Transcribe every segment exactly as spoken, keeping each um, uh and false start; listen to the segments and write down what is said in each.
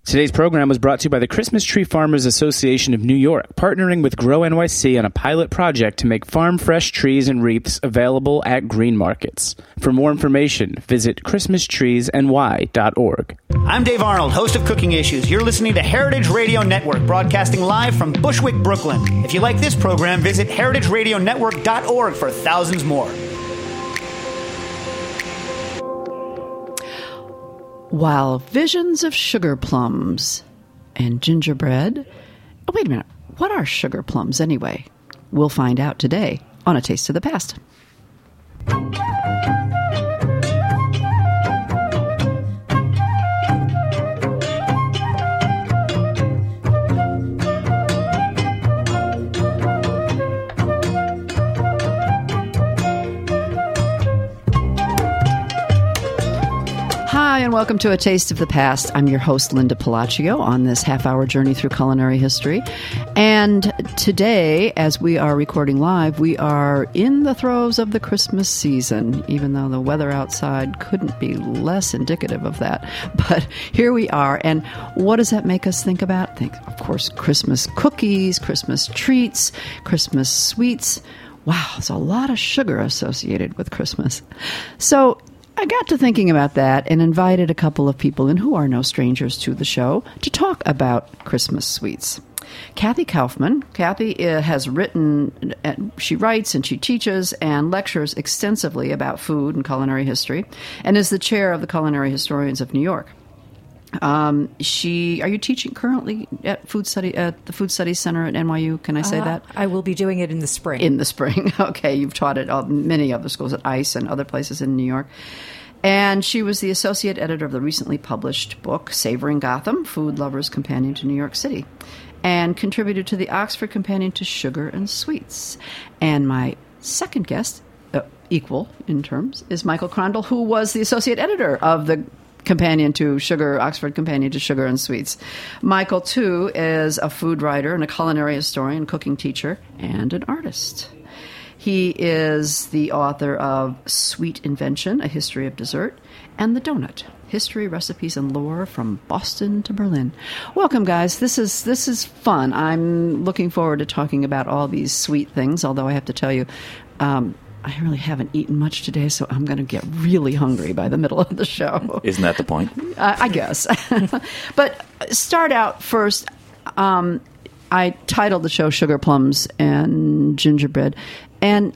Today's program was brought to you by the Christmas Tree Farmers Association of New York, partnering with Grow N Y C on a pilot project to make farm-fresh trees and wreaths available at green markets. For more information, visit christmas trees n y dot org. I'm Dave Arnold, host of Cooking Issues. You're listening to Heritage Radio Network, broadcasting live from Bushwick, Brooklyn. If you like this program, visit heritage radio network dot org for thousands more. While visions of sugar plums and gingerbread... Oh, wait a minute. What are sugar plums anyway? We'll find out today on A Taste of the Past. Hi, and welcome to A Taste of the Past. I'm your host, Linda Palacio, on this half-hour journey through culinary history. And today, as we are recording live, we are in the throes of the Christmas season, even though the weather outside couldn't be less indicative of that. But here we are, and what does that make us think about? Think, of course, Christmas cookies, Christmas treats, Christmas sweets. Wow, there's a lot of sugar associated with Christmas. So I got to thinking about that and invited a couple of people in who are no strangers to the show to talk about Christmas sweets. Kathy Kaufman. Kathy uh, has written, uh, she writes and she teaches and lectures extensively about food and culinary history and is the chair of the Culinary Historians of New York. Um, she, are you teaching currently at food study at the Food Studies Center at N Y U? Can I say uh, that? I will be doing it in the spring. In the spring. Okay. You've taught at uh, many other schools at ICE and other places in New York. And she was the associate editor of the recently published book, Savoring Gotham, Food Lover's Companion to New York City, and contributed to the Oxford Companion to Sugar and Sweets. And my second guest, uh, equal in terms, is Michael Crondall, who was the associate editor of the Companion to Sugar, Oxford Companion to Sugar and Sweets. Michael, too, is a food writer and a culinary historian, cooking teacher, and an artist. He is the author of Sweet Invention, A History of Dessert, and The Donut, History, Recipes, and Lore from Boston to Berlin. Welcome, guys. This is this is fun. I'm looking forward to talking about all these sweet things, although I have to tell you, um, I really haven't eaten much today, so I'm going to get really hungry by the middle of the show. Isn't that the point? Uh, I guess. But start out first. Um, I titled the show Sugar Plums and Gingerbread. And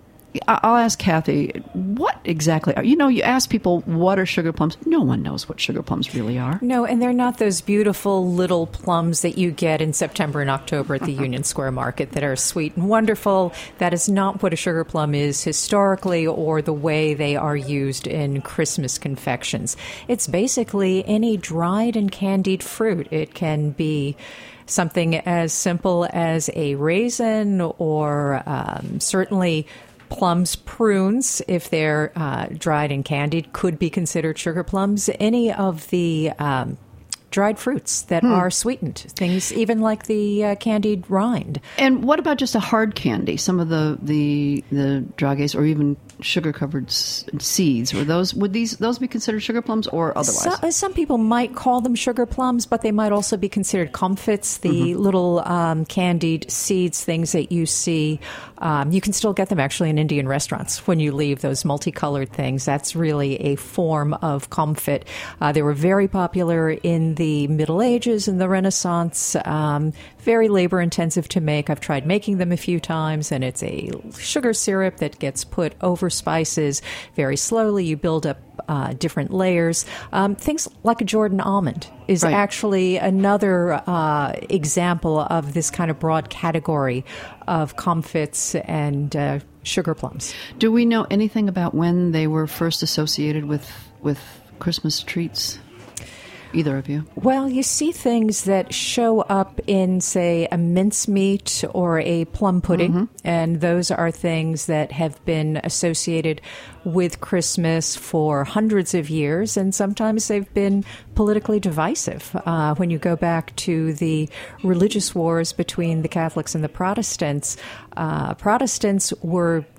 I'll ask Kathy, what exactly are, you know, you ask people, what are sugar plums? No one knows what sugar plums really are. No, and they're not those beautiful little plums that you get in September and October at the uh-huh. Union Square Market that are sweet and wonderful. That is not what a sugar plum is historically or the way they are used in Christmas confections. It's basically any dried and candied fruit. It can be something as simple as a raisin or um, certainly plums, prunes, if they're uh, dried and candied, could be considered sugar plums. Any of the um, dried fruits that hmm. are sweetened, things even like the uh, candied rind. And what about just a hard candy? Some of the the the drages or even sugar-covered s- seeds, or those would these those be considered sugar plums or otherwise? So, some people might call them sugar plums, but they might also be considered comfits, the mm-hmm. little um, candied seeds, things that you see. Um, you can still get them actually in Indian restaurants when you leave, those multicolored things. That's really a form of comfit. Uh, they were very popular in the Middle Ages and the Renaissance. Um, very labor-intensive to make. I've tried making them a few times, and it's a sugar syrup that gets put over spices very slowly. You build up uh, different layers. Um, things like a Jordan almond is right. actually another uh, example of this kind of broad category of comfits and uh, sugar plums. Do we know anything about when they were first associated with with Christmas treats? Either of you? Well, you see things that show up in, say, a mincemeat or a plum pudding, mm-hmm. and those are things that have been associated with Christmas for hundreds of years, and sometimes they've been politically divisive. Uh, when you go back to the religious wars between the Catholics and the Protestants, uh, Protestants were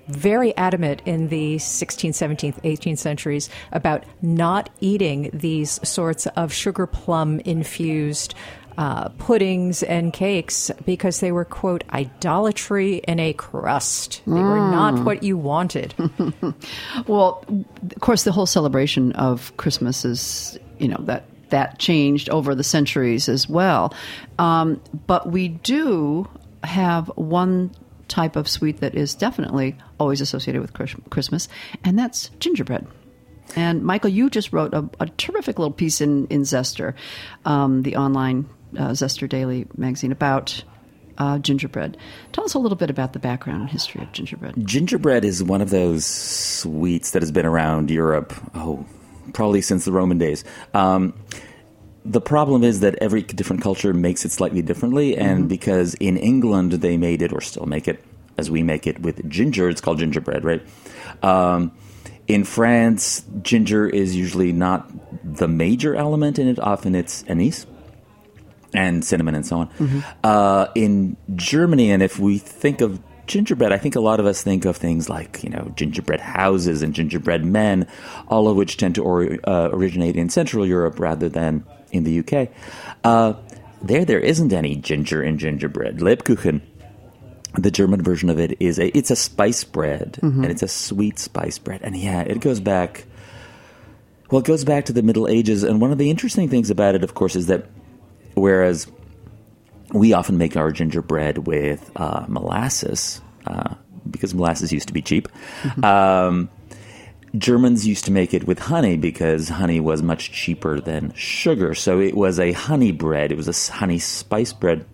very adamant in the sixteenth, seventeenth, eighteenth centuries about not eating these sorts of sugar plum infused uh, puddings and cakes because they were, quote, idolatry in a crust. They mm. were not what you wanted. Well, of course, the whole celebration of Christmas is, you know, that that changed over the centuries as well. Um, but we do have one type of sweet that is definitely always associated with Christmas, and that's gingerbread. And Michael, you just wrote a, a terrific little piece in, in Zester, um, the online uh, Zester Daily magazine, about uh, gingerbread. Tell us a little bit about the background and history of gingerbread. Gingerbread is one of those sweets that has been around Europe, oh, probably since the Roman days. Um, the problem is that every different culture makes it slightly differently, and mm-hmm. because in England they made it, or still make it, as we make it, with ginger, it's called gingerbread, right? Um, in France, ginger is usually not the major element in it. Often it's anise and cinnamon and so on. Mm-hmm. Uh, in Germany, and if we think of gingerbread, I think a lot of us think of things like, you know, gingerbread houses and gingerbread men, all of which tend to or, uh, originate in Central Europe rather than in the U K. Uh, there, there isn't any ginger in gingerbread. Lebkuchen, the German version of it, is a it's a spice bread, mm-hmm. and it's a sweet spice bread. And yeah, it goes back, well, it goes back to the Middle Ages. And one of the interesting things about it, of course, is that whereas we often make our gingerbread with uh, molasses, uh, because molasses used to be cheap. Mm-hmm. Um, Germans used to make it with honey because honey was much cheaper than sugar. So it was a honey bread. It was a honey spice bread.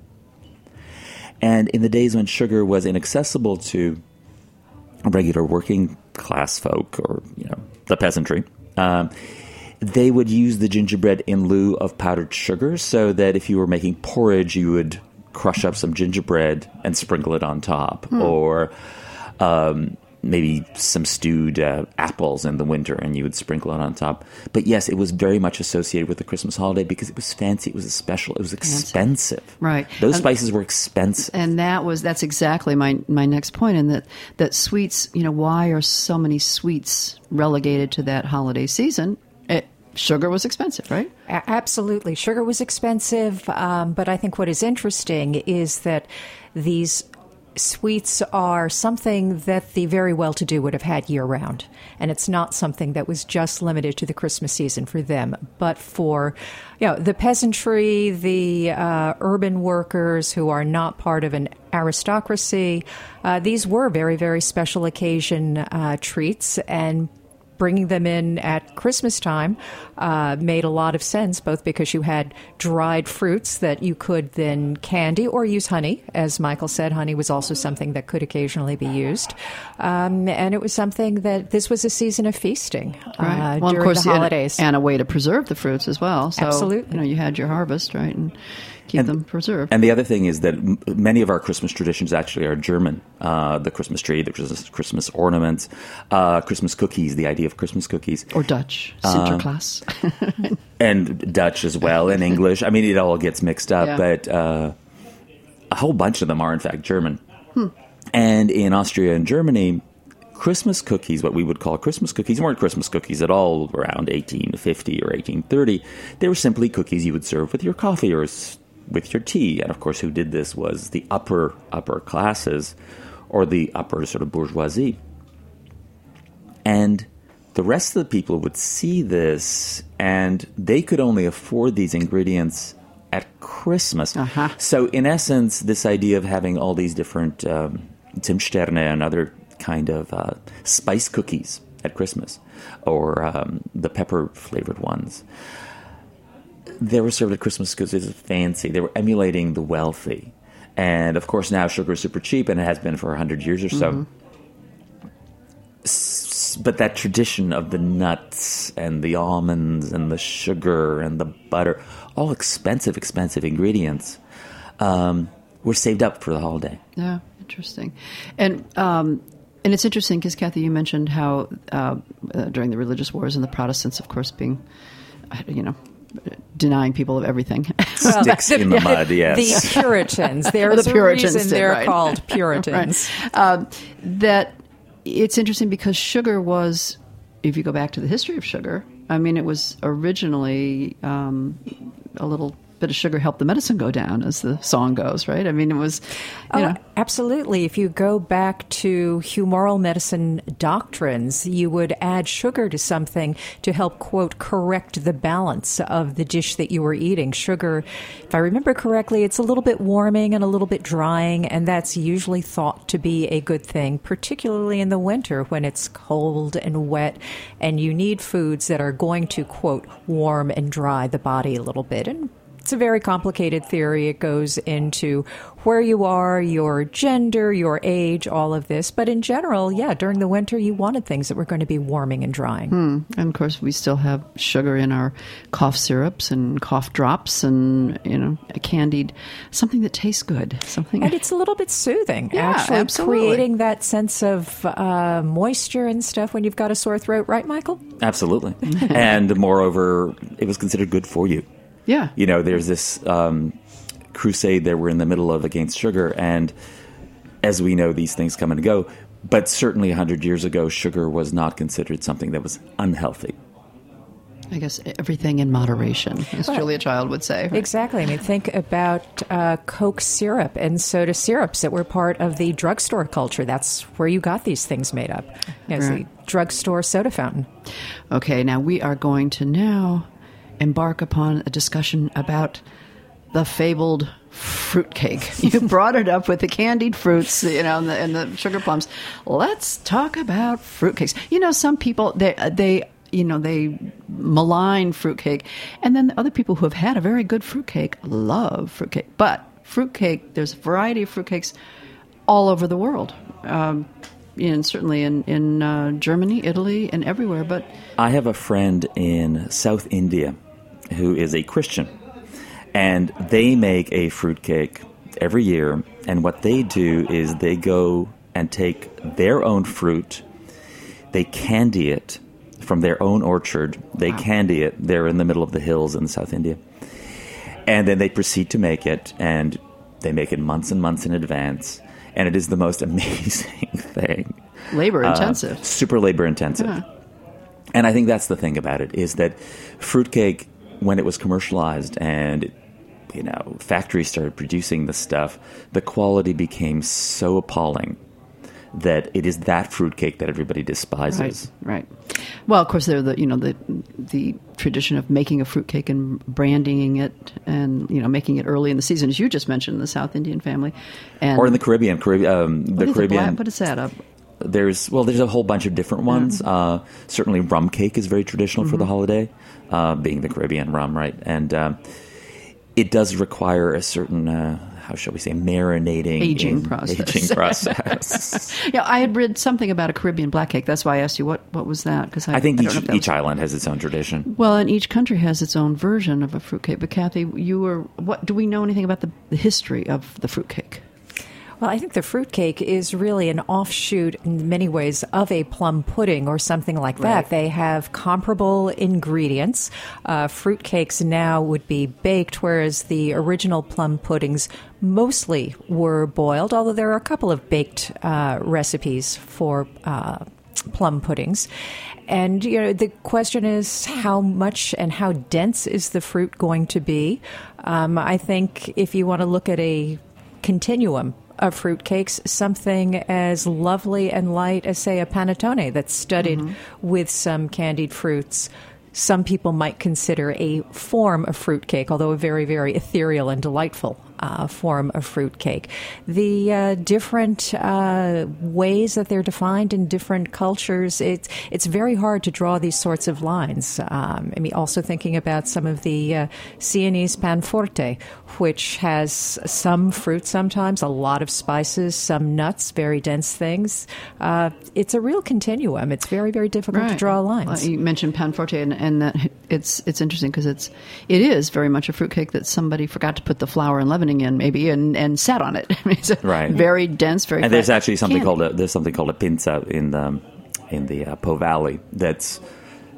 And in the days when sugar was inaccessible to regular working class folk or, you know, the peasantry, um, they would use the gingerbread in lieu of powdered sugar, so that if you were making porridge, you would crush up some gingerbread and sprinkle it on top, hmm. or um, maybe some stewed uh, apples in the winter, and you would sprinkle it on top. But yes, it was very much associated with the Christmas holiday because it was fancy, it was special, it was expensive. Fancy. Right. Those and, spices were expensive. And that was that's exactly my, my next point, in that, that sweets, you know, why are so many sweets relegated to that holiday season? It, sugar was expensive, right? A- absolutely. Sugar was expensive, um, but I think what is interesting is that these sweets are something that the very well-to-do would have had year-round, and it's not something that was just limited to the Christmas season for them, but for, you know, the peasantry, the uh, urban workers who are not part of an aristocracy. Uh, these were very, very special occasion uh, treats, and bringing them in at Christmas time uh, made a lot of sense, both because you had dried fruits that you could then candy or use honey. As Michael said, honey was also something that could occasionally be used. Um, and it was something that this was a season of feasting right. uh, well, during of course, the holidays. And, and a way to preserve the fruits as well. So, absolutely. You know, you had your harvest, right, and keep and, them preserved. And the other thing is that m- many of our Christmas traditions actually are German. Uh, the Christmas tree, the Christmas, Christmas ornaments, uh, Christmas cookies, the idea of Christmas cookies. Or Dutch, Sinterklaas. Uh, and Dutch as well, and English. I mean, it all gets mixed up, yeah. but uh, a whole bunch of them are, in fact, German. Hmm. And in Austria and Germany, Christmas cookies, what we would call Christmas cookies, weren't Christmas cookies at all around eighteen fifty or eighteen thirty. They were simply cookies you would serve with your coffee or with your tea. And, of course, who did this was the upper, upper classes, or the upper sort of bourgeoisie. And the rest of the people would see this, and they could only afford these ingredients at Christmas. Uh-huh. So, in essence, this idea of having all these different um, Zimtsterne and other kind of uh, spice cookies at Christmas, or um, the pepper-flavored ones, they were served at Christmas because it was fancy. They were emulating the wealthy. And, of course, now sugar is super cheap, and it has been for one hundred years or so. Mm-hmm. But that tradition of the nuts and the almonds and the sugar and the butter, all expensive, expensive ingredients, um, were saved up for the holiday. Yeah, interesting. And um, and it's interesting because, Kathy, you mentioned how uh, uh, during the religious wars and the Protestants, of course, being, you know, denying people of everything. Well, Sticks the, in the mud, yes. The Puritans. There's the Puritans a reason did, they're right. called Puritans. Right. Um, that it's interesting because sugar was, if you go back to the history of sugar, I mean, it was originally um, a little bit of sugar helped the medicine go down, as the song goes, right? I mean, it was, you oh, know. Absolutely. If you go back to humoral medicine doctrines, you would add sugar to something to help, quote, correct the balance of the dish that you were eating. Sugar, if I remember correctly, it's a little bit warming and a little bit drying, and that's usually thought to be a good thing, particularly in the winter when it's cold and wet, and you need foods that are going to, quote, warm and dry the body a little bit. And it's a very complicated theory. It goes into where you are, your gender, your age, all of this. But in general, yeah, during the winter, you wanted things that were going to be warming and drying. Hmm. And of course, we still have sugar in our cough syrups and cough drops and, you know, candied, something that tastes good. Something, And it's a little bit soothing, Yeah, actually, absolutely. creating that sense of uh, moisture and stuff when you've got a sore throat, right, Michael? Absolutely. And moreover, it was considered good for you. Yeah. You know, there's this um, crusade that we're in the middle of against sugar, and as we know, these things come and go. But certainly one hundred years ago, sugar was not considered something that was unhealthy. I guess everything in moderation, as Right. Julia Child would say. right? Exactly. I mean, think about uh, Coke syrup and soda syrups that were part of the drugstore culture. That's where you got these things made up. You know, Right. the drugstore soda fountain. Okay, now we are going to now embark upon a discussion about the fabled fruitcake. You brought it up with the candied fruits, you know, and the, and the sugar plums. Let's talk about fruitcakes. You know, some people, they, they, you know, they malign fruitcake, and then the other people who have had a very good fruitcake love fruitcake. But fruitcake, there's a variety of fruitcakes all over the world. Um, and certainly in, in uh, Germany, Italy, and everywhere. But I have a friend in South India who is a Christian, and they make a fruitcake every year, and what they do is they go and take their own fruit, they candy it from their own orchard, they Wow. candy it, they're in the middle of the hills in South India, and then they proceed to make it, and they make it months and months in advance, and it is the most amazing thing. labor Uh, intensive. super labor intensive. Yeah. And I think that's the thing about it, is that fruitcake, when it was commercialized and, you know, factories started producing the stuff, the quality became so appalling that it is that fruitcake that everybody despises. Right, right. Well, of course, there's the you know the the tradition of making a fruitcake and branding it, and you know making it early in the season, as you just mentioned, in the South Indian family, and Or in the Caribbean, Caribbean, um, what the is it, Caribbean. black- what is that? A, There's well, there's a whole bunch of different ones. Uh, certainly, rum cake is very traditional for the holiday, uh, being the Caribbean rum, right? And um, it does require a certain, uh, how shall we say, marinating, Aging in- process. Aging process. yeah, I had read something about a Caribbean black cake. That's why I asked you what what was that, because I, I think I don't each know if that each was- island has its own tradition. Well, and each country has its own version of a fruitcake. But Kathy, you were what? Do we know anything about the, the history of the fruitcake? Well, I think the fruitcake is really an offshoot in many ways of a plum pudding or something like that. Right. They have comparable ingredients. Uh, fruitcakes now would be baked, whereas the original plum puddings mostly were boiled, although there are a couple of baked uh, recipes for uh, plum puddings. And, you know, the question is how much and how dense is the fruit going to be? Um, I think if you want to look at a continuum of fruitcakes, something as lovely and light as, say, a panettone that's studded Mm-hmm. with some candied fruits, some people might consider a form of fruitcake, although a very, very ethereal and delightful uh, form of fruitcake. The uh, different uh, ways that they're defined in different cultures, it's it's very hard to draw these sorts of lines. Um, I mean, also thinking about some of the uh, Sienese panforte, which has some fruit sometimes, a lot of spices, some nuts, very dense things. Uh, it's a real continuum. It's very, very difficult to draw lines. Uh, you mentioned panforte, and, and that it's it's interesting because it's it is very much a fruitcake that somebody forgot to put the flour and leavening in, maybe, and, and sat on it. I mean, it's a Right. very dense, very. And there's fat actually something candy. called a there's something called a pinza in the in the uh, Po Valley that's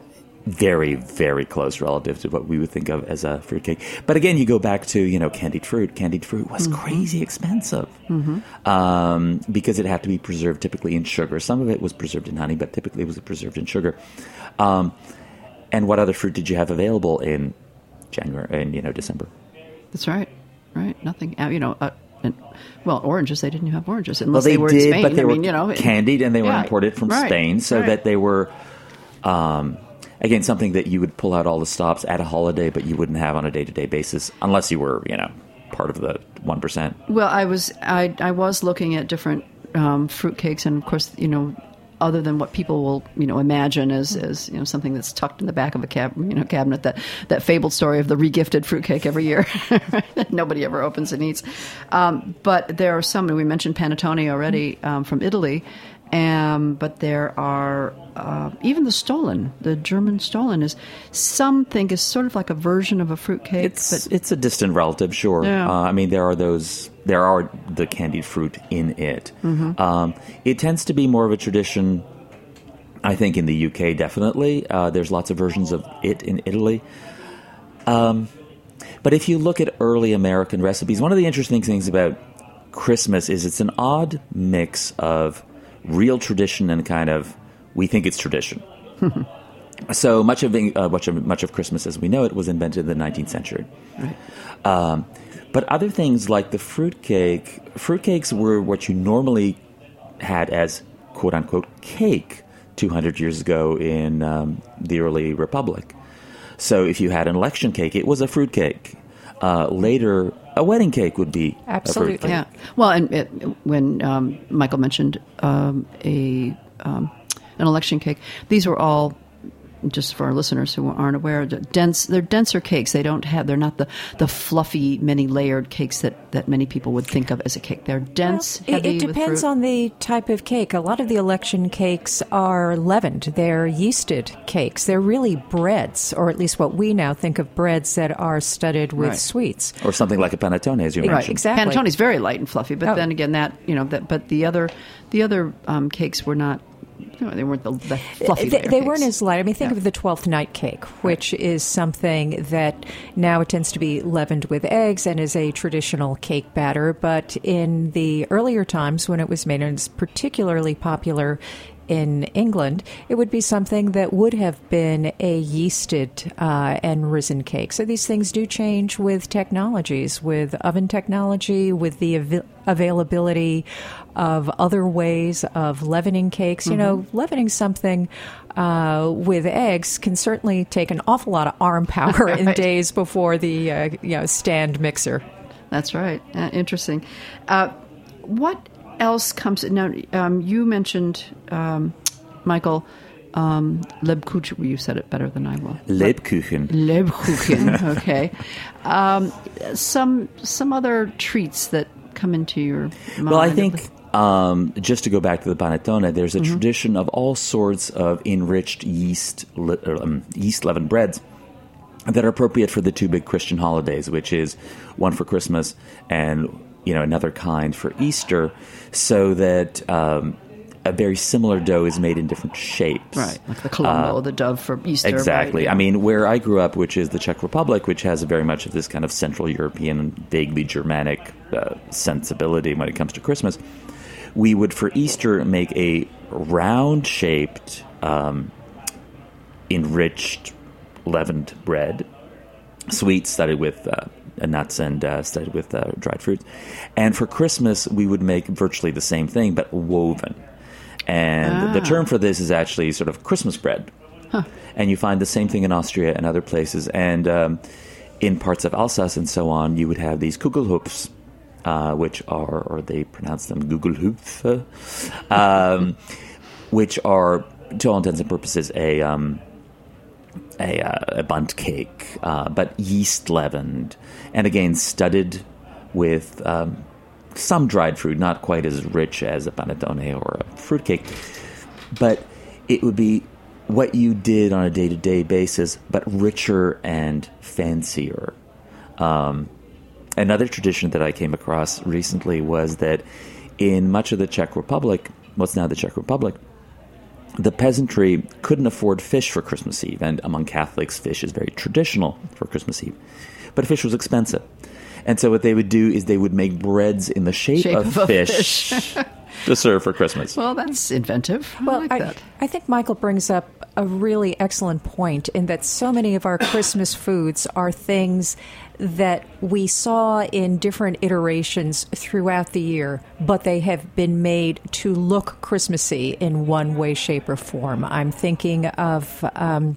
very, very close relative to what we would think of as a fruitcake. But again, you go back to, you know, candied fruit. Candied fruit was mm-hmm. crazy expensive mm-hmm. um, because it had to be preserved typically in sugar. Some of it was preserved in honey, but typically it was preserved in sugar. Um, and what other fruit did you have available in January and, you know, December? That's right. Right. Nothing. Uh, you know, uh, and, well, oranges, they didn't have oranges unless well, they, they were did, in Spain. but they I were mean, you know, candied and they were yeah, imported from right, Spain so right. that they were... Um, Again, something that you would pull out all the stops at a holiday, but you wouldn't have on a day-to-day basis unless you were, you know, part of the one percent. Well, I was I, I was looking at different um, fruitcakes, and of course, you know, other than what people will, you know, imagine as, as you know, something that's tucked in the back of a cab, you know, cabinet, that, that fabled story of the regifted fruitcake every year that nobody ever opens and eats. Um, but there are some, and we mentioned panettone already um, from Italy. Um, but there are uh, even the Stollen, the German Stollen is some think is sort of like a version of a fruitcake. It's but it's a distant relative, sure. Yeah. Uh, I mean, there are those, there are the candied fruit in it. Mm-hmm. Um, it tends to be more of a tradition, I think, in the U K. Definitely, uh, there's lots of versions of it in Italy. Um, but if you look at early American recipes, one of the interesting things about Christmas is it's an odd mix of real tradition and kind of, we think it's tradition. So much of, uh, much of much of Christmas as we know it was invented in the nineteenth century. Right. Um, but other things like the fruitcake, fruitcakes were what you normally had as quote-unquote cake two hundred years ago in um, the early Republic. So if you had an election cake, it was a fruitcake. Uh, later, a wedding cake would be absolutely. a fruitcake. Yeah. Well, and it, when um, Michael mentioned um, a um, an election cake, these were all, just for our listeners who aren't aware, dense. They're denser cakes. They don't have. They're not the, the fluffy, many layered cakes that, that many people would think of as a cake. They're dense. Well, heavy it, it depends with fruit. on the type of cake. A lot of the election cakes are leavened. They're yeasted cakes. They're really breads, or at least what we now think of breads that are studded with Right. sweets. Or something like a panettone, as you Right, mentioned. exactly. Panettone's very light and fluffy, but Oh. then again, that you know, that but the other the other um, cakes were not. You know, they weren't the, the fluffy. They, layer they cakes. weren't as light. I mean, think Yeah. of the Twelfth Night cake, which right. is something that now it tends to be leavened with eggs and is a traditional cake batter. But in the earlier times when it was made, and it's particularly popular in England, it would be something that would have been a yeasted uh, and risen cake. So these things do change with technologies, with oven technology, with the av- availability of other ways of leavening cakes. Mm-hmm. You know, leavening something uh, with eggs can certainly take an awful lot of arm power right. in days before the uh, you know stand mixer. That's right. Uh, interesting. Uh, what else comes? Now, um, you mentioned, um, Michael, um, Lebkuchen. You said it better than I will. Lebkuchen. Lebkuchen. Okay. Um, some some other treats that come into your mind. Well, I think um, just to go back to the panettone, there's a mm-hmm. tradition of all sorts of enriched yeast um, yeast leavened breads that are appropriate for the two big Christian holidays, which is one for Christmas and you know another kind for Easter, so that um, a very similar dough is made in different shapes. Right, like the Colombo, uh, the dove for Easter. Exactly. Right? Yeah. I mean, where I grew up, which is the Czech Republic, which has very much of this kind of Central European, vaguely Germanic uh, sensibility when it comes to Christmas, we would, for Easter, make a round-shaped, um, enriched, leavened bread, sweet, studded with uh, nuts and uh, studded with uh, dried fruits. And for Christmas, we would make virtually the same thing, but woven. And ah. the term for this is actually sort of Christmas bread. Huh. And you find the same thing in Austria and other places. And um, in parts of Alsace and so on, you would have these Kugelhupfs, uh, which are, or they pronounce them Gugelhupf, um, which are, to all intents and purposes, a... Um, A, uh, a bundt cake, uh, but yeast leavened, and again studded with um, some dried fruit, not quite as rich as a panettone or a fruitcake, but it would be what you did on a day-to-day basis, but richer and fancier. Um, another tradition that I came across recently was that in much of the Czech Republic, what's now the Czech Republic, the peasantry couldn't afford fish for Christmas Eve, and among Catholics, fish is very traditional for Christmas Eve. But fish was expensive. And so what they would do is they would make breads in the shape, Shape of, of a fish, fish. to serve for Christmas. Well, that's inventive. I Well, like I, that. I think Michael brings up a really excellent point in that so many of our Christmas foods are things that we saw in different iterations throughout the year, but they have been made to look Christmassy in one way, shape, or form. I'm thinking of um,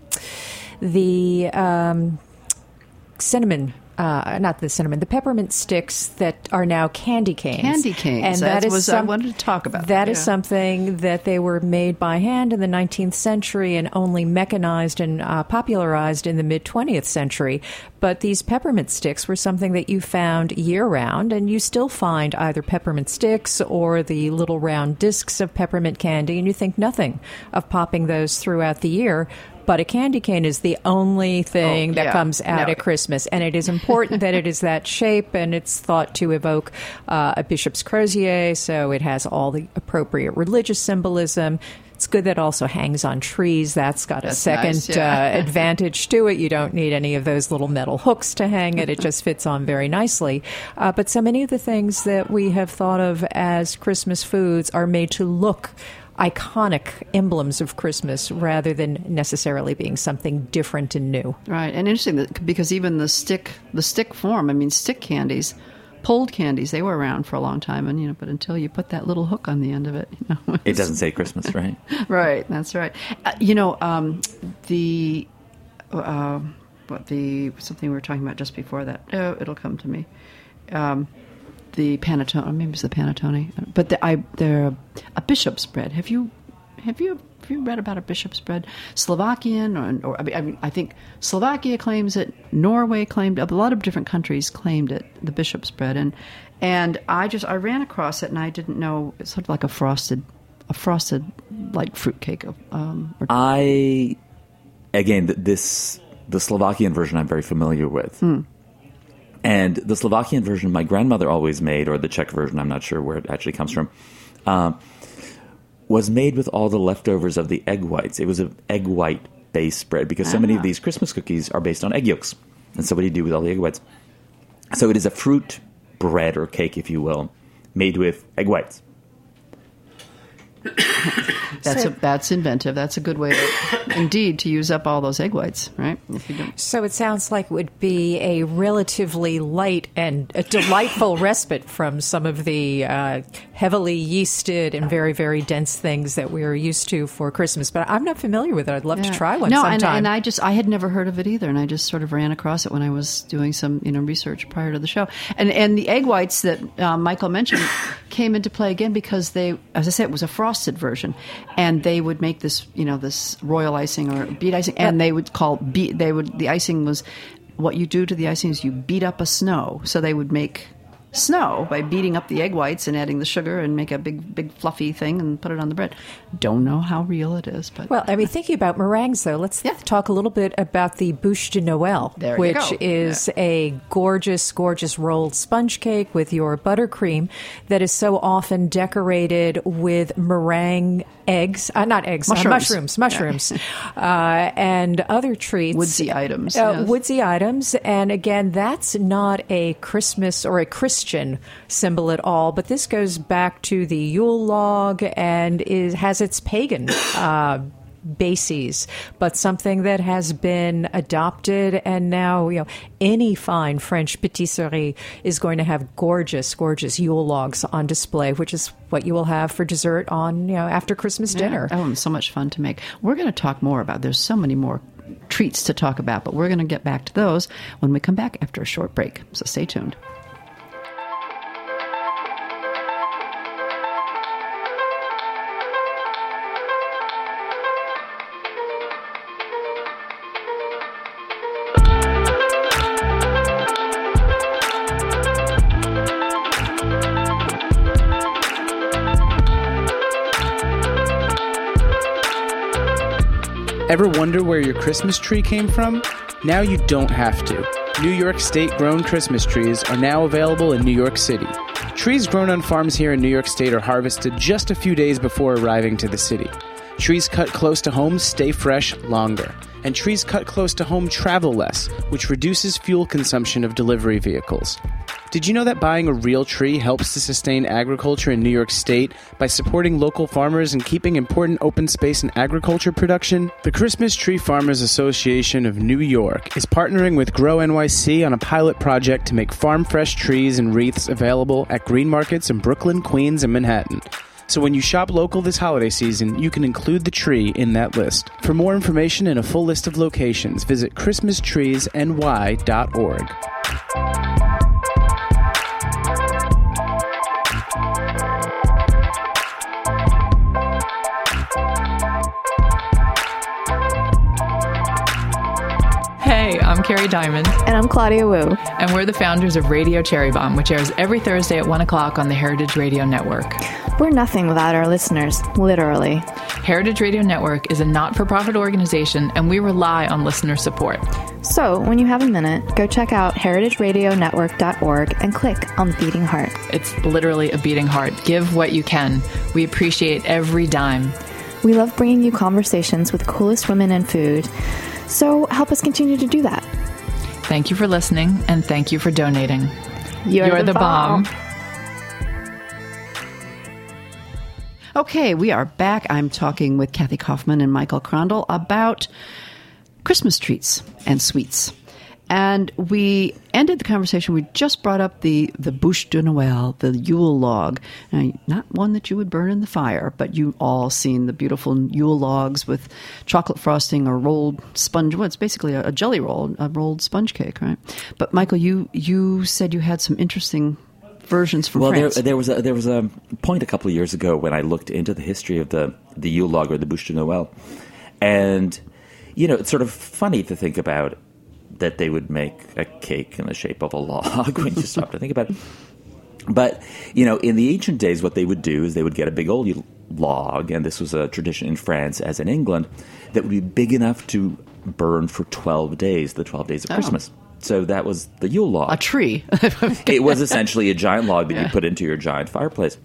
the um, cinnamon. Uh, not the cinnamon, the peppermint sticks that are now candy canes. Candy canes. And That that is was- some, I wanted to talk about that. that, That is yeah. something that they were made by hand in the nineteenth century and only mechanized and uh, popularized in the mid-twentieth century. But these peppermint sticks were something that you found year-round, and you still find either peppermint sticks or the little round discs of peppermint candy, and you think nothing of popping those throughout the year. But a candy cane is the only thing Oh, that yeah. comes out No. at Christmas. And it is important that it is that shape, and it's thought to evoke uh, a bishop's crozier, so it has all the appropriate religious symbolism. It's good that it also hangs on trees. That's got a That's second nice, yeah. uh, advantage to it. You don't need any of those little metal hooks to hang it. It just fits on very nicely. Uh, but so many of the things that we have thought of as Christmas foods are made to look iconic emblems of Christmas rather than necessarily being something different and new. Right, and interesting that, because even the stick, the stick form. I mean, stick candies, pulled candies, they were around for a long time, and you know, but until you put that little hook on the end of it, you know, It doesn't say Christmas, right? right. That's right. Uh, you know, um, the uh, what the something we were talking about just before that. Oh, it'll come to me. Um, the panettone, maybe it's the panettone, but the, I they're a bishop's bread. Have you have you have you read about a bishop's bread? Slovakian or, or I mean, I mean, I think Slovakia claims it. Norway claimed it. A lot of different countries claimed it. The bishop's bread, and and I just I ran across it and I didn't know it's sort of like a frosted a frosted like fruitcake. Um, or, I, again, th- this the Slovakian version I'm very familiar with. Hmm. And the Slovakian version my grandmother always made, or the Czech version, I'm not sure where it actually comes from, um, was made with all the leftovers of the egg whites. It was an egg white based bread because so many of these Christmas cookies are based on egg yolks. And so what do you do with all the egg whites? So it is a fruit bread or cake, if you will, made with egg whites. That's So- a, that's inventive. That's a good way, to, indeed, to use up all those egg whites, right? If you don't. So it sounds like it would be a relatively light and a delightful respite from some of the uh, heavily yeasted and very, very dense things that we're used to for Christmas. But I'm not familiar with it. I'd love Yeah. to try one no, and, sometime. and I just I had never heard of it either, and I just sort of ran across it when I was doing some you know research prior to the show. And and the egg whites that uh, Michael mentioned came into play again because they, as I said, it was a frosted version, and they would make this you know this royal icing or beet icing, and they would call beet. They would the icing was what you do to the icing is you beat up a snow, so they would make snow by beating up the egg whites and adding the sugar and make a big big fluffy thing and put it on the bread. Don't know how real it is, but Well, I mean, thinking about meringues, though, let's Yeah. talk a little bit about the bûche de Noël, There you which go. is a gorgeous, gorgeous rolled sponge cake with your buttercream that is so often decorated with meringue eggs, uh, not eggs, Mushrooms. Uh, mushrooms, mushrooms, uh, and other treats. Woodsy items, Uh, yes. Woodsy items. And again, that's not a Christmas or a Christian symbol at all, but this goes back to the Yule log and is, has its pagan uh, bases, but something that has been adopted, and now you know any fine French patisserie is going to have gorgeous, gorgeous Yule logs on display, which is what you will have for dessert on you know after Christmas dinner. Yeah. Oh, and so much fun to make. We're going to talk more about. There's so many more treats to talk about, but we're going to get back to those when we come back after a short break. So stay tuned. Ever wonder where your Christmas tree came from? Now you don't have to. New York State-grown Christmas trees are now available in New York City. Trees grown on farms here in New York State are harvested just a few days before arriving to the city. Trees cut close to home stay fresh longer. And trees cut close to home travel less, which reduces fuel consumption of delivery vehicles. Did you know that buying a real tree helps to sustain agriculture in New York State by supporting local farmers and keeping important open space and agriculture production? The Christmas Tree Farmers Association of New York is partnering with Grow N Y C on a pilot project to make farm fresh trees and wreaths available at green markets in Brooklyn, Queens, and Manhattan. So when you shop local this holiday season, you can include the tree in that list. For more information and a full list of locations, visit christmas trees n y dot org. Hey, I'm Carrie Diamond. And I'm Claudia Wu. And we're the founders of Radio Cherry Bomb, which airs every Thursday at one o'clock on the Heritage Radio Network. We're nothing without our listeners, literally. Heritage Radio Network is a not-for-profit organization, and we rely on listener support. So, when you have a minute, go check out heritage radio network dot org and click on the beating heart. It's literally a beating heart. Give what you can. We appreciate every dime. We love bringing you conversations with the coolest women in food. So, help us continue to do that. Thank you for listening, and thank you for donating. You're, You're the, the bomb. bomb. Okay, we are back. I'm talking with Kathy Kaufman and Michael Crondall about Christmas treats and sweets. And we ended the conversation. We just brought up the, the bûche de Noël, the Yule log. Now, not one that you would burn in the fire, but you all seen the beautiful Yule logs with chocolate frosting or rolled sponge. Well, it's basically a, a jelly roll, a rolled sponge cake, right? But Michael, you you said you had some interesting versions from well, France. Well, there, there was a, there was a point a couple of years ago when I looked into the history of the the Yule log or the bûche de Noël, and you know, it's sort of funny to think about that they would make a cake in the shape of a log when you stop to think about it. But, you know, in the ancient days, what they would do is they would get a big old log, and this was a tradition in France as in England, that would be big enough to burn for twelve days, the twelve days of oh. Christmas. So that was the Yule log. A tree. It was essentially a giant log that yeah. you put into your giant fireplace.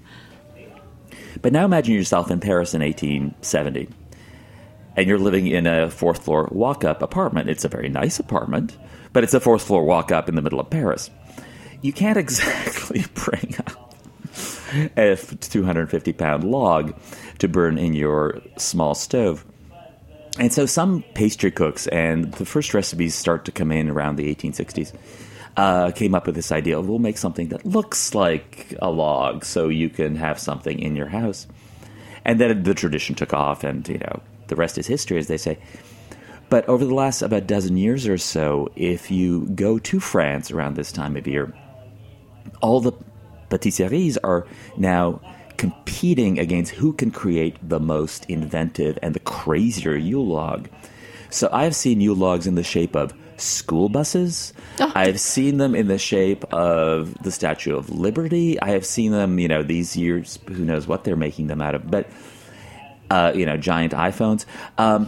But now imagine yourself in Paris in eighteen seventy. And you're living in a fourth-floor walk-up apartment. It's a very nice apartment, but it's a fourth-floor walk-up in the middle of Paris. You can't exactly bring up a two hundred fifty pound log to burn in your small stove. And so some pastry cooks, and the first recipes start to come in around the eighteen sixties, uh, came up with this idea of we'll make something that looks like a log so you can have something in your house. And then the tradition took off, and, you know, the rest is history, as they say. But over the last about dozen years or so, if you go to France around this time of year, all the patisseries are now competing against who can create the most inventive and the crazier Yule log. So I've seen Yule logs in the shape of school buses. Oh. I've seen them in the shape of the Statue of Liberty. I have seen them, you know, these years, who knows what they're making them out of, but Uh, you know, giant iPhones. Um,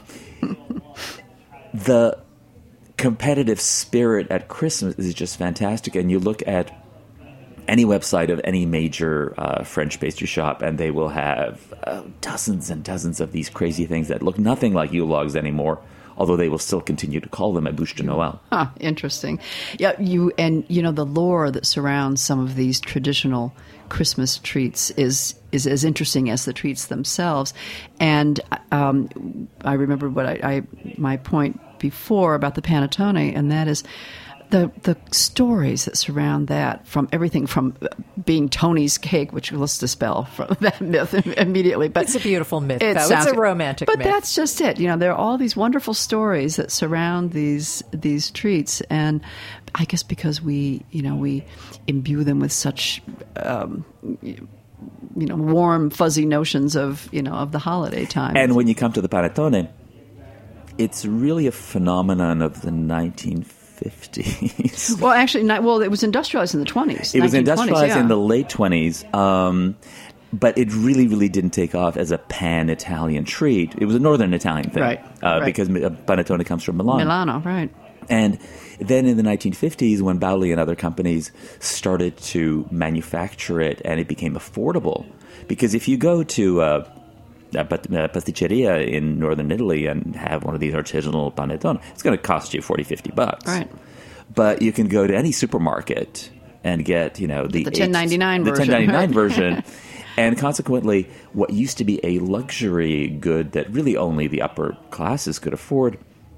the competitive spirit at Christmas is just fantastic. And you look at any website of any major uh, French pastry shop, and they will have uh, dozens and dozens of these crazy things that look nothing like Yule logs anymore, although they will still continue to call them a bûche de Noël. Huh, interesting. Yeah, you and you know the lore that surrounds some of these traditional Christmas treats is is as interesting as the treats themselves. And um, I remember what I, I my point before about the panettone, and that is the the stories that surround that, from everything from being Tony's cake, which let's dispel from that myth immediately. But it's a beautiful myth, it though. Sounds, it's a romantic but myth. But that's just it. You know, there are all these wonderful stories that surround these these treats, and I guess because we, you know, we imbue them with such, um, you know, warm, fuzzy notions of, you know, of the holiday time. And when you come to the panettone, it's really a phenomenon of the nineteen fifties. Well, actually, not, well, it was industrialized in the twenties. It was industrialized yeah. in the late twenties, um, but it really, really didn't take off as a pan-Italian treat. It was a northern Italian thing, right? Uh, right. Because panettone comes from Milan. Milano, right? And then in the nineteen fifties, when Bauli and other companies started to manufacture it, and it became affordable, because if you go to uh, a pasticceria in northern Italy and have one of these artisanal panettone, it's going to cost you forty, fifty bucks. Right. But you can go to any supermarket and get, you know, the, The ten ninety-nine the version. ten ninety-nine version. And consequently, what used to be a luxury good that really only the upper classes could afford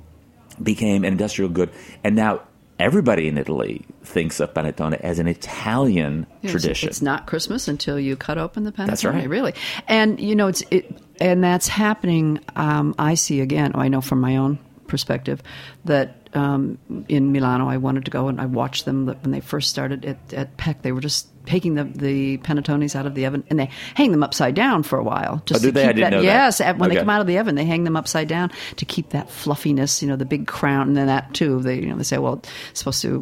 became an industrial good. And now everybody in Italy thinks of panettone as an Italian Yes, tradition. It's not Christmas until you cut open the panettone. That's right. Really. And, you know, it's it, and that's happening, um, I see again, I know from my own perspective, that um, in Milano, I wanted to go and I watched them when they first started at, at Peck. They were just taking the, the panettones out of the oven, and they hang them upside down for a while. Just Oh, do to they? keep I didn't that, know that. yes, when Okay. they come out of the oven, they hang them upside down to keep that fluffiness, you know, the big crown. And then that, too, they, you know, they say, well, it's supposed to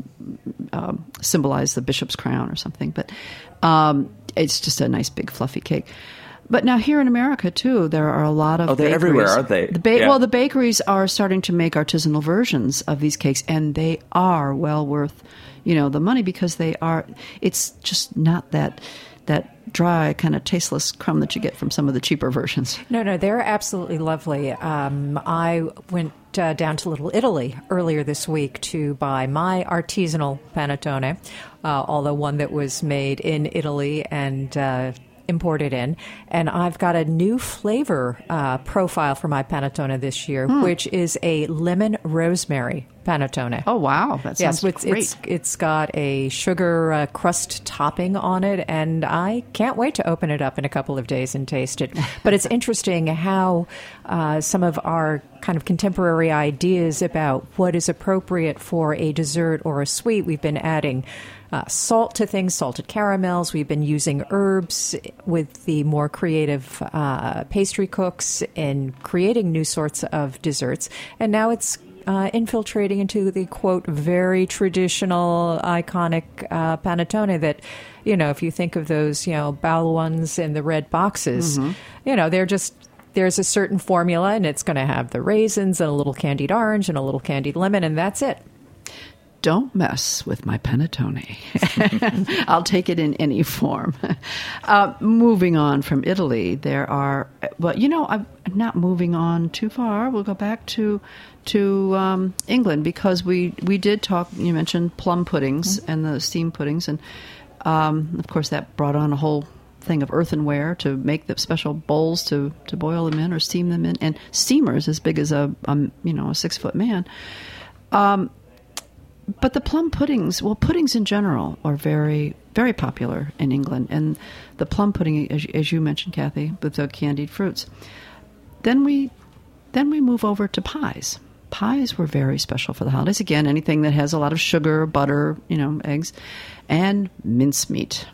um, symbolize the bishop's crown or something. But um, it's just a nice, big, fluffy cake. But now here in America, too, there are a lot of Oh, they're bakeries. everywhere, aren't they? The ba- Yeah. Well, the bakeries are starting to make artisanal versions of these cakes, and they are well worth, you know, the money because they are, it's just not that that dry, kind of tasteless crumb that you get from some of the cheaper versions. No, no, they're absolutely lovely. Um, I went uh, down to Little Italy earlier this week to buy my artisanal panettone, uh, although one that was made in Italy and uh, imported in. And I've got a new flavor uh, profile for my panettone this year, Hmm. which is a lemon rosemary panettone. Oh, wow. That sounds Yes, it's, great. it's it's got a sugar uh, crust topping on it, and I can't wait to open it up in a couple of days and taste it. But it's interesting how uh, some of our kind of contemporary ideas about what is appropriate for a dessert or a sweet, we've been adding Uh, salt to things, salted caramels. We've been using herbs with the more creative uh, pastry cooks in creating new sorts of desserts. And now it's uh, infiltrating into the, quote, very traditional, iconic uh, panettone that, you know, if you think of those, you know, Balois in the red boxes, Mm-hmm. you know, they're just... There's a certain formula, and it's going to have the raisins and a little candied orange and a little candied lemon, and that's it. Don't mess with my panettone. I'll take it in any form. Uh, moving on from Italy, there are, well, you know, I'm not moving on too far. We'll go back to to um, England because we, we did talk, you mentioned plum puddings mm-hmm. and the steamed puddings. And, um, of course, that brought on a whole thing of earthenware to make the special bowls to, to boil them in or steam them in. And steamers as big as a, a you know, a six-foot man. Um But the plum puddings, well, puddings in general are very, very popular in England. And the plum pudding, as, as you mentioned, Kathy, with the candied fruits. Then we, then we move over to pies. Pies were very special for the holidays. Again, anything that has a lot of sugar, butter, you know, eggs, and mincemeat.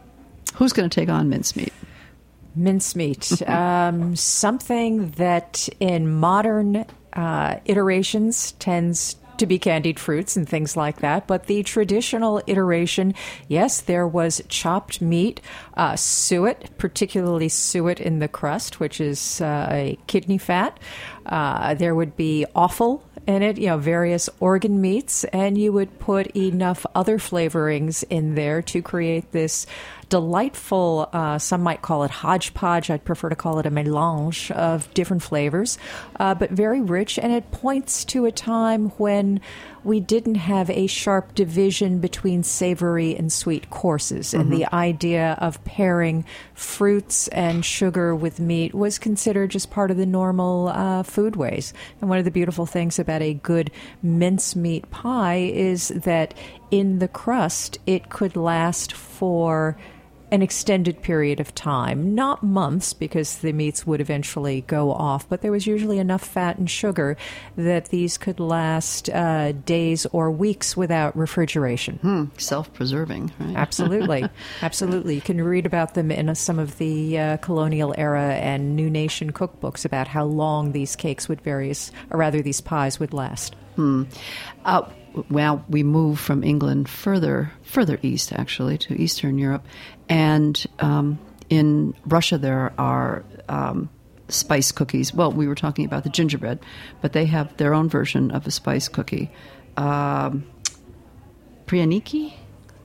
Who's going to take on mincemeat? Mincemeat, um, something that in modern uh, iterations tends to be candied fruits and things like that. But the traditional iteration, yes, there was chopped meat, uh, suet, particularly suet in the crust, which is uh, a kidney fat. Uh, there would be offal in it, you know, various organ meats, and you would put enough other flavorings in there to create this delightful, uh, some might call it hodgepodge, I'd prefer to call it a mélange of different flavors, uh, but very rich, and it points to a time when we didn't have a sharp division between savory and sweet courses, mm-hmm. and the idea of pairing fruits and sugar with meat was considered just part of the normal uh, foodways. And one of the beautiful things about a good mincemeat pie is that in the crust, it could last for an extended period of time, not months, because the meats would eventually go off, but there was usually enough fat and sugar that these could last uh, days or weeks without refrigeration. Hmm, self-preserving, right? Absolutely. Absolutely. You can read about them in uh, some of the uh, colonial era and New Nation cookbooks about how long these cakes would various, or rather these pies would last. Hmm. Uh, well, we move from England further, further east, actually, to Eastern Europe. And um, in Russia, there are um, spice cookies. Well, we were talking about the gingerbread, but they have their own version of a spice cookie. Um, Pryaniki?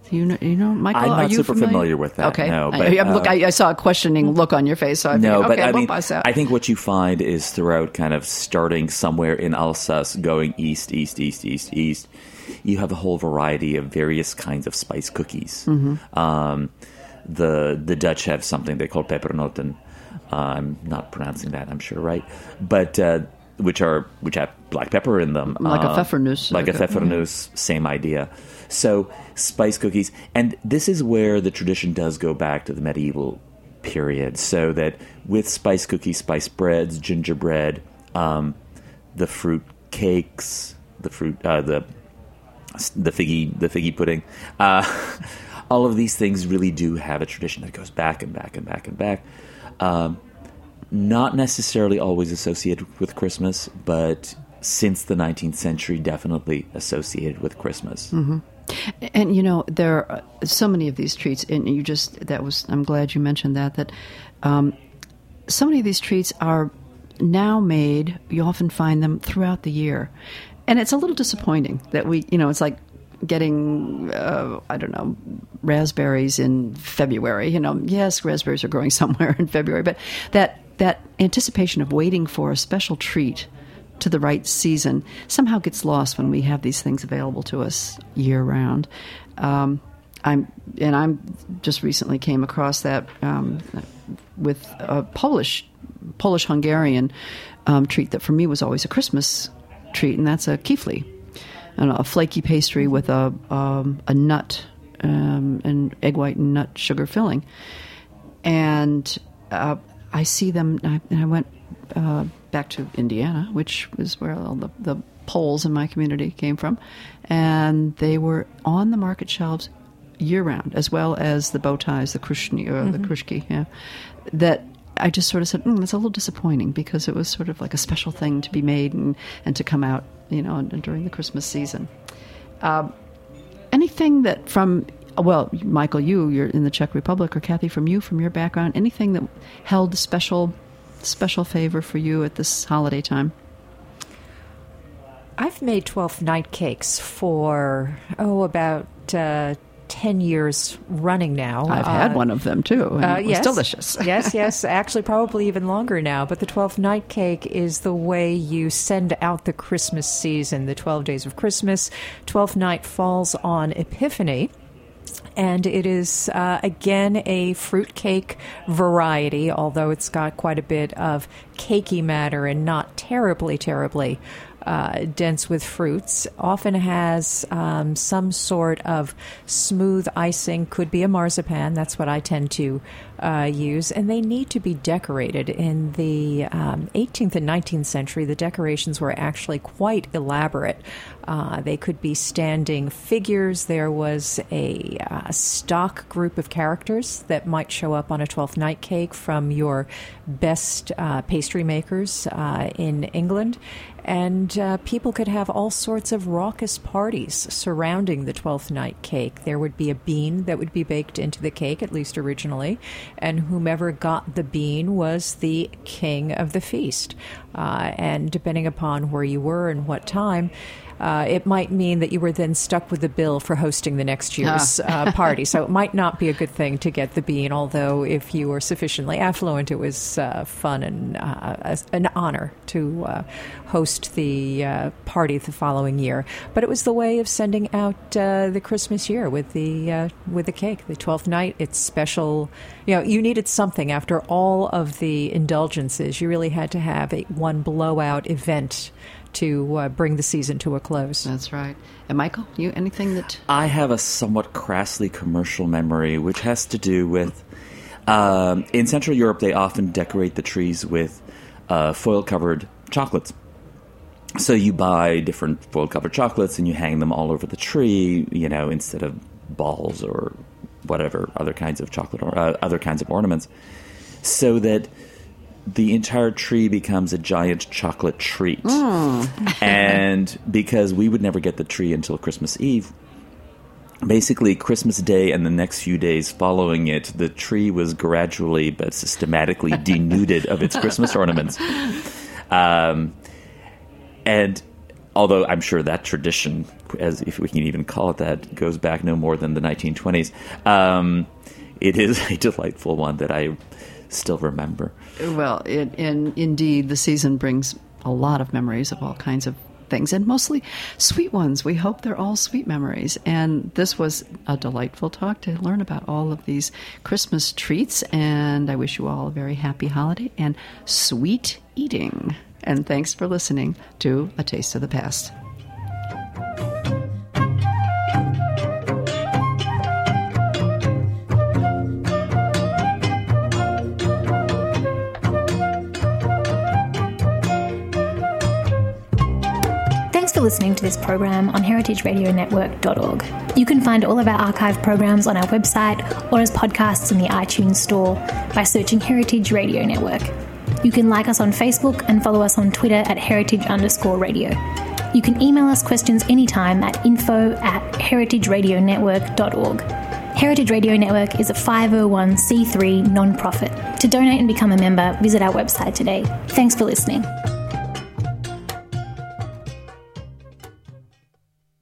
You know, you know, Michael, I'm are not you super familiar? familiar with that. Okay, no, I, but, I, look, uh, I, I saw a questioning look on your face, so I no, figured, but okay, I we'll mean, bust out. I think what you find is throughout kind of starting somewhere in Alsace, going east, east, east, east, east, you have a whole variety of various kinds of spice cookies. Mm-hmm. Um, the the Dutch have something they call pepernoten. Uh, I'm not pronouncing that, I'm sure, right? But uh, which are which have black pepper in them, Like a uh, pfeffernuss. like a Like a- pfeffernuss, same idea. So spice cookies, and this is where the tradition does go back to the medieval period. So that with spice cookies, spice breads, gingerbread, um, the fruit cakes, the fruit, uh, the the figgy, the figgy pudding. Uh, all of these things really do have a tradition that goes back and back and back and back. Um, not necessarily always associated with Christmas, but since the nineteenth century, definitely associated with Christmas. Mm-hmm. And you know, there are so many of these treats, and you just that was. I'm glad you mentioned that. That um, so many of these treats are now made. You often find them throughout the year, and it's a little disappointing that we, you know, it's like getting uh, I don't know raspberries in February. You know, yes, raspberries are growing somewhere in February, but that that anticipation of waiting for a special treat to the right season somehow gets lost when we have these things available to us year round. Um, I'm and I'm just recently came across that um, with a Polish Polish Hungarian um, treat that for me was always a Christmas treat, and that's a kifli, and a flaky pastry with a um, a nut um, and egg white and nut sugar filling. And uh, I see them. I, and I went. Uh, back to Indiana, which was where all the, the Poles in my community came from. And they were on the market shelves year-round, as well as the bow ties, the krushny, or mm-hmm. the krushki, yeah. That I just sort of said, mm, that's a little disappointing, because it was sort of like a special thing to be made and, and to come out, you know, during the Christmas season. Um, anything that from... Well, Michael, you, you're in the Czech Republic, or Kathy, from you, from your background, anything that held special... special favor for you at this holiday time? I've made Twelfth Night cakes for, oh, about uh, ten years running now. I've uh, had one of them, too. And uh, it was yes. delicious. yes, yes. Actually, probably even longer now. But the Twelfth Night cake is the way you send out the Christmas season, the twelve days of Christmas. Twelfth Night falls on Epiphany. And it is, uh, again, a fruitcake variety, although it's got quite a bit of cakey matter and not terribly, terribly uh, dense with fruits. Often has um, some sort of smooth icing, could be a marzipan. That's what I tend to uh, use. And they need to be decorated. In the um, eighteenth and nineteenth century, the decorations were actually quite elaborate. Uh, they could be standing figures. There was a uh, stock group of characters that might show up on a Twelfth Night cake from your best uh, pastry makers uh, in England. And uh, people could have all sorts of raucous parties surrounding the Twelfth Night cake. There would be a bean that would be baked into the cake, at least originally, and whomever got the bean was the king of the feast. Uh, and depending upon where you were and what time, Uh, it might mean that you were then stuck with the bill for hosting the next year's ah. uh, party. So it might not be a good thing to get the bean, although if you were sufficiently affluent, it was uh, fun and uh, an honor to uh, host the uh, party the following year. But it was the way of sending out uh, the Christmas year with the uh, with the cake. The Twelfth Night, it's special. You know, you needed something after all of the indulgences. You really had to have a one blowout event to uh, bring the season to a close. That's right. And Michael, you anything that... I have a somewhat crassly commercial memory, which has to do with... Um, in Central Europe, they often decorate the trees with uh, foil-covered chocolates. So you buy different foil-covered chocolates and you hang them all over the tree, you know, instead of balls or whatever, other kinds of chocolate or uh, other kinds of ornaments, so that the entire tree becomes a giant chocolate treat. Mm. And because we would never get the tree until Christmas Eve, basically Christmas Day and the next few days following it, the tree was gradually but systematically denuded of its Christmas ornaments. Um, and although I'm sure that tradition as if we can even call it that, goes back no more than the nineteen twenties. Um, it is a delightful one that I still remember. Well, it, in, indeed, the season brings a lot of memories of all kinds of things, and mostly sweet ones. We hope they're all sweet memories. And this was a delightful talk to learn about all of these Christmas treats. And I wish you all a very happy holiday and sweet eating. And thanks for listening to A Taste of the Past. For listening to this program on heritage radio network dot org. You can find all of our archive programs on our website or as podcasts in the iTunes store by searching Heritage Radio Network. You can like us on Facebook and follow us on Twitter at heritage underscore radio. You can email us questions anytime at info at heritage radio network dot org. Heritage Radio Network is a five oh one c three non-profit. To donate and become a member, visit our website today. Thanks for listening.